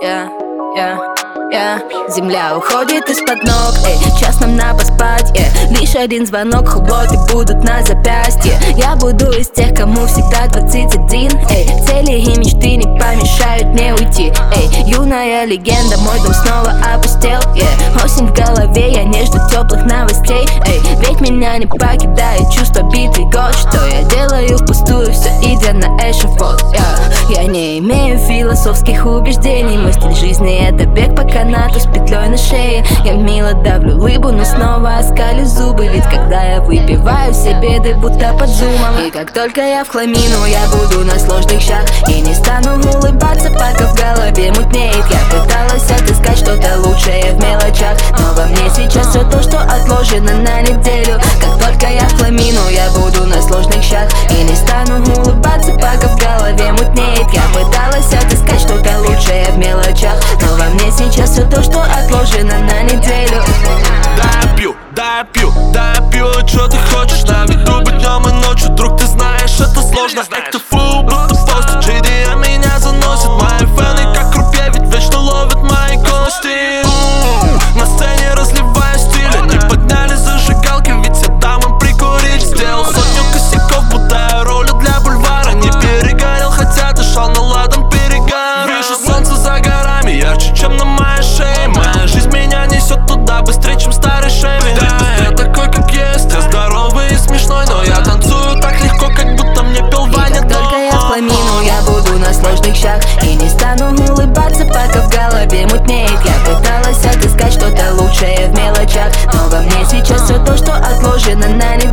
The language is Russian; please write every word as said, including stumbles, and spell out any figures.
yeah, yeah, yeah. Земля уходит из-под ног, эй, час нам на поспать, yeah. Лишь один звонок, хлопоты будут на запястье. Я буду из тех, кому всегда двадцать один, эй. Цели и мечты не помешают мне уйти, эй. Юная легенда, мой дом снова опустел, yeah. Осень в голове, я не жду теплых новостей, эй. Ведь меня не покидает чувство битый год. Что я делаю впустую, все идя на эшафот, yeah. Я не имею философских убеждений. Мой стиль жизни — это бег по канату с петлей на шее. Я мило давлю лыбу, но снова оскалю зубы. Ведь когда я выпиваю, все беды будто под зумом. И как только я в хламину, я буду на сложных щах. И не стану улыбаться, пока в голове мутнеет. Я пыталась отыскать что-то лучшее в мелочах, но во мне сейчас все то, что отложено на неделю. Как только я в хламину, я буду на сложных щах. И не стану улыбаться, пока в голове мутнеет. Я пыталась отыскать что-то лучшее в мелочах, но во мне сейчас все то, что отложено на неделю. Да, я пью, да, я пью, да, я пью, что ты хочешь? На виду быть днем и ночью, друг, ты знаешь, это сложно. Экты фу, будто посту, джей ди эм меня заносит. Мои фэны как крупья, ведь вечно ловят мои кости. На сцене разливаю стиль, они подняли зажигалки, ведь я дам им прикурить. Сделал сотню косяков, будто я ролю для бульвара. Не перегорел, хотя дышал на ладан перегар. Вижу солнце за горами, ярче, чем на моей шее. Моя жизнь меня несет туда быстрее, чем старый Шеви. Да, я такой, как есть, я здоровый и смешной, но я танцую так легко, как будто мне пел Ваня. И как только я в хламину, я буду на сложных щах. И не стану улыбаться, пока в голове мутнеет. Я пыталась отыскать что-то лучшее в мелочах, но во мне сейчас все то, что отложено на